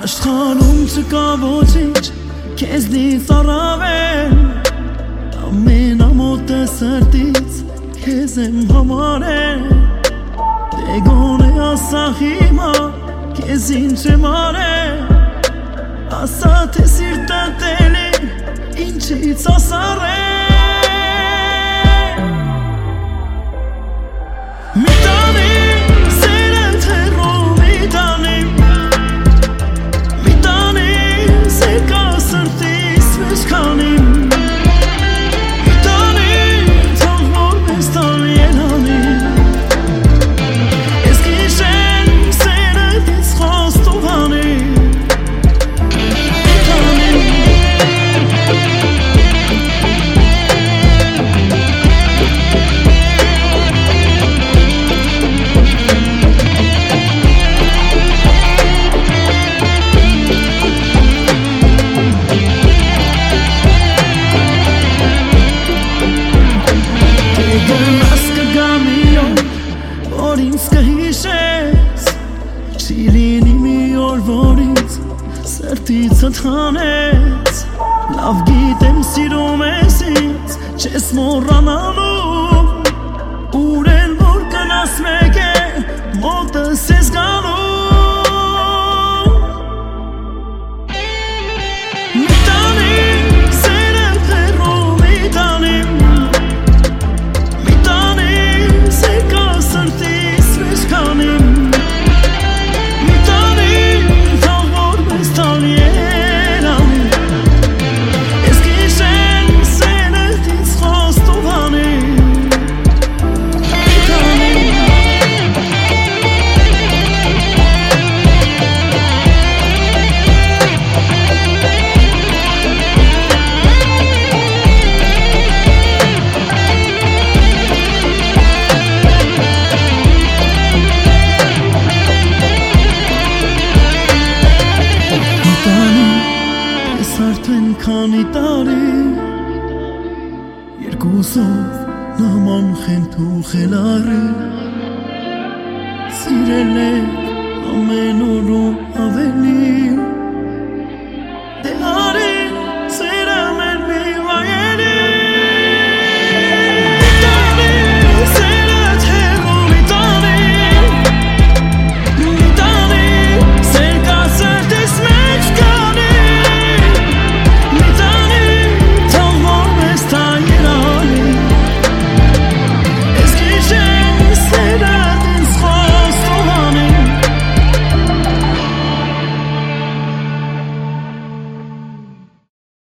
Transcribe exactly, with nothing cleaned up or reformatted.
Աշխարհում չկա ոչինչ քեզնից առավել, ամենամոտը սրտից քեզ եմ համարել, դե գոնե ասա հիմա քեզ ինչ եմ արել, ասա թե սիրտդ էլի ինչից ասարել, մի տանի սերդ հեռու մի տանի, մի տանի սերկա սրտիս մեջ քանի, մի տանի թող որ մեզ տանի ենանի, ես գիշեն սերդից խոստով հանի, Սրտիցդ հանեց, լավ գիտեմ սիրում ես ինձ, չես մոռանալու, ուր էլ որ կնաս մեկ է, մոտս ես գալու, մի տանի սերդ հեռու մի տանի, մի տանի սերկա սրտիս մեջ քանի, քանի տարի երկուսով նման խենթ ու խելարի սիրել է ամեն օր ու ավելի